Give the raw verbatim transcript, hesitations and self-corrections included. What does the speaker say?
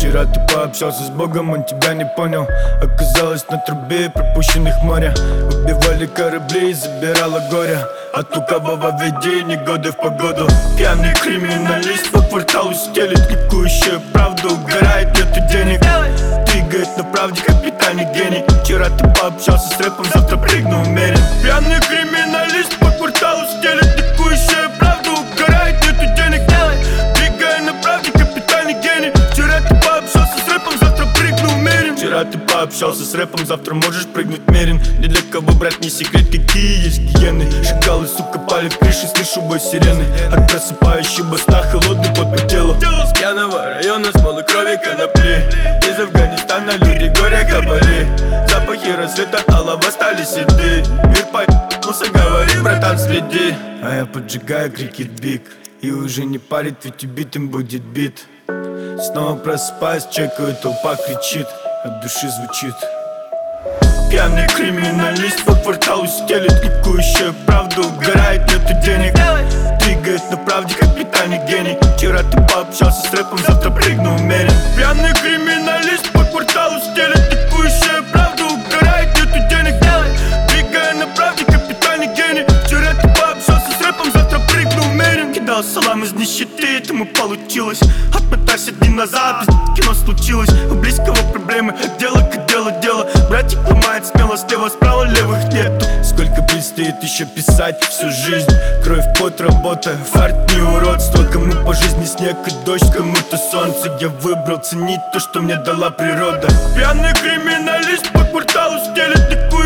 Вчера ты пообщался с Богом, он тебя не понял. Оказалось на трубе пропущенных моря. Убивали корабли и забирало горе от лукавого видения, годы в погоду. Пьяный криминалист по кварталу стелит ликующую правду. Угорает, нету денег, двигает на правде капитальный гений. Вчера ты пообщался с рэпом, завтра прыгну умерен. Пьяный криминалист по кварталу стелит ликующую правду. Угорает, нету денег, двигает на правде капитальный гений. Вчера ты пообщался с рэпом, завтра прыгну умерен. Вчера ты пообщался с рэпом, завтра можешь прыгнуть мерен. Ни для кого, брат, не секрет, какие есть гиены. Шакалы, сука, палят крыши, слышу бой сирены. От просыпающего сна холодный пот по телу. С пьяного района, смолы крови конопли. Из Афганистана люди горя кабали. Запахи рассвета, алого стали седы. Мир поебнулся, говори, братан, следи. А я поджигаю крикет биг. И уже не парит, ведь убитым будет бит. Снова просыпаюсь, чекаю, толпа кричит. От души звучит. Пьяный криминалист по кварталу стелит ликующую правду. Угорает, нету денег, двигает на правде капитальный гений. Вчера ты пообщался с рэпом, завтра прыгну умерен. Пьяный криминалист по кварталу стелит ликующую правду. Угорает, нету денег, двигает на правде капитальный гений. Вчера ты пообщался с рэпом, завтра прыгну умерен. Кидал салам из нищеты, этому получилось. Отмотайся дни назад, кино случилось. У близкого проблемы, дело как дело, дело. Братик ломает смело, слева, справа, левых нету. Сколько предстоит еще писать всю жизнь. Кровь, пот, работа, фарт, не уродство. Кому по жизни снег и дождь, кому-то солнце. Я выбрал ценить то, что мне дала природа. Пьяный криминалист по кварталу стелит ликующую